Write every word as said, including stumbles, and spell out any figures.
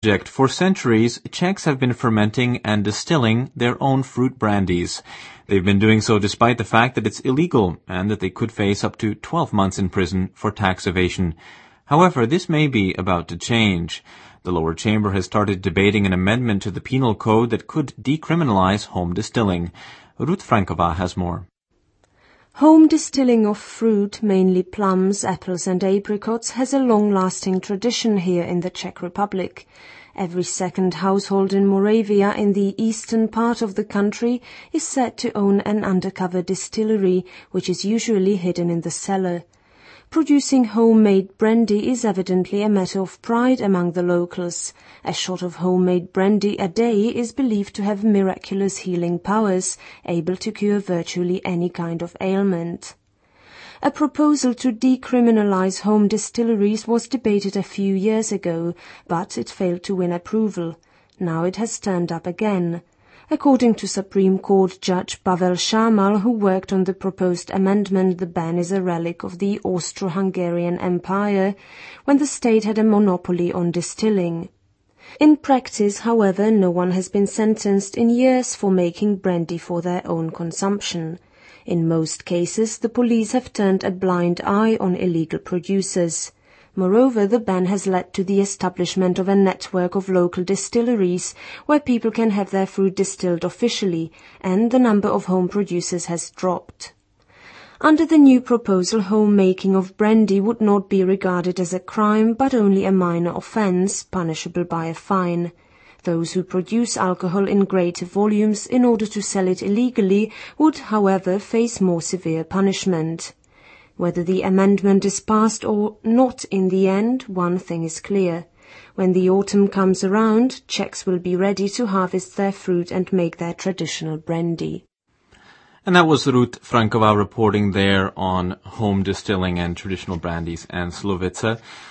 For centuries, Czechs have been fermenting and distilling their own fruit brandies. They've been doing so despite the fact that it's illegal and that they could face up to twelve months in prison for tax evasion. However, this may be about to change. The lower chamber has started debating an amendment to the penal code that could decriminalize home distilling. Ruth Frankova has more. Home distilling of fruit, mainly plums, apples and apricots, has a long-lasting tradition here in the Czech Republic. Every second household in Moravia, in the eastern part of the country, is said to own an undercover distillery, which is usually hidden in the cellar. Producing homemade brandy is evidently a matter of pride among the locals. A shot of homemade brandy a day is believed to have miraculous healing powers, able to cure virtually any kind of ailment. A proposal to decriminalize home distilleries was debated a few years ago, but it failed to win approval. Now it has turned up again. According to Supreme Court Judge Pavel Šámal, who worked on the proposed amendment, the ban is a relic of the Austro-Hungarian Empire, when the state had a monopoly on distilling. In practice, however, no one has been sentenced in years for making brandy for their own consumption. In most cases, the police have turned a blind eye on illegal producers. Moreover, the ban has led to the establishment of a network of local distilleries where people can have their fruit distilled officially, and the number of home producers has dropped. Under the new proposal, home-making of brandy would not be regarded as a crime, but only a minor offence, punishable by a fine. Those who produce alcohol in greater volumes in order to sell it illegally would, however, face more severe punishment. Whether the amendment is passed or not in the end, one thing is clear. When the autumn comes around, Czechs will be ready to harvest their fruit and make their traditional brandy. And that was Ruth Frankova reporting there on home distilling and traditional brandies and Slovice.